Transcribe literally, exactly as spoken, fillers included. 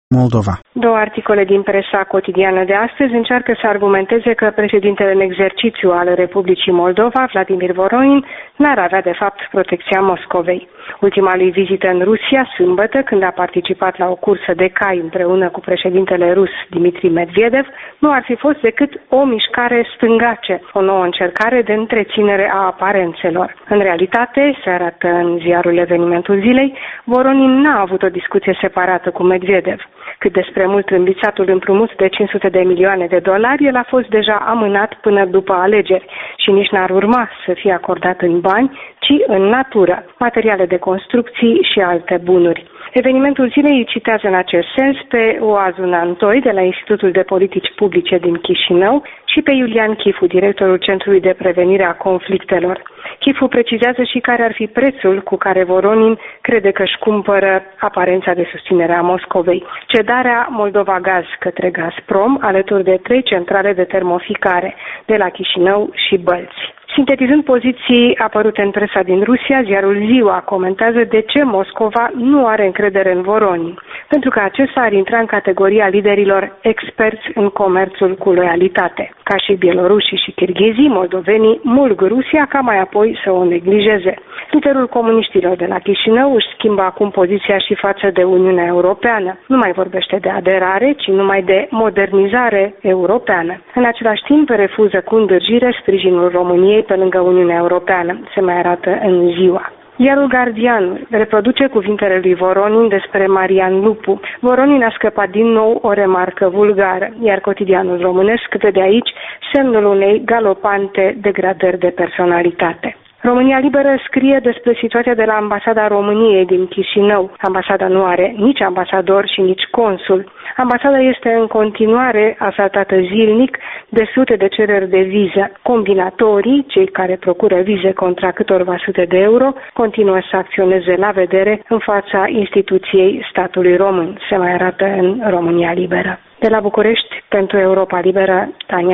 Moldova. Două articole din presa cotidiană de astăzi încearcă să argumenteze că președintele în exercițiu al Republicii Moldova, Vladimir Voronin, n-ar avea de fapt protecția Moscovei. Ultima lui vizită în Rusia, sâmbătă, când a participat la o cursă de cai împreună cu președintele rus Dmitri Medvedev, nu ar fi fost decât o mișcare stângace, o nouă încercare de întreținere a aparențelor. În realitate, se arată în ziarul Evenimentul Zilei, Voronin n-a avut o discuție separată cu Medvedev. Cât despre mult îmbițatul împrumut de cinci sute de milioane de dolari, el a fost deja amânat până după alegeri și nici n-ar urma să fie acordat în bani, ci în natură, materiale de construcții și alte bunuri. Evenimentul zilei îi citează în acest sens pe Oazu Nantoi de la Institutul de Politici Publice din Chișinău și pe Iulian Chifu, directorul Centrului de Prevenire a Conflictelor. Chifu precizează și care ar fi prețul cu care Voronin crede că își cumpără aparența de susținere a Moscovei. Cedarea Moldova Gaz către Gazprom, alături de trei centrale de termoficare, de la Chișinău și Bălți. Sintetizând poziții apărute în presa din Rusia, ziarul Ziua comentează de ce Moscova nu are încredere în Voronin, pentru că acesta ar intra în categoria liderilor experți în comerțul cu loialitate. Ca și bielorușii și kirghizii, moldovenii mulg Rusia ca mai apoi să o neglijeze. Liderul comuniștilor de la Chișinău își schimbă acum poziția și față de Uniunea Europeană. Nu mai vorbește de aderare, ci numai de modernizare europeană. În același timp refuză cu îndârjire sprijinul României pe lângă Uniunea Europeană, se mai arată în Ziua. Iarul Guardian reproduce cuvintele lui Voronin despre Marian Lupu. Voronin a scăpat din nou o remarcă vulgară, iar cotidianul românesc vede aici semnul unei galopante degradări de personalitate. România Liberă scrie despre situația de la Ambasada României din Chișinău. Ambasada nu are nici ambasador și nici consul. Ambasada este în continuare asaltată zilnic de sute de cereri de viză. Combinatorii, cei care procură vize contra câtorva sute de euro, continuă să acționeze la vedere în fața instituției statului român. Se mai arată în România Liberă. De la București, pentru Europa Liberă, Tania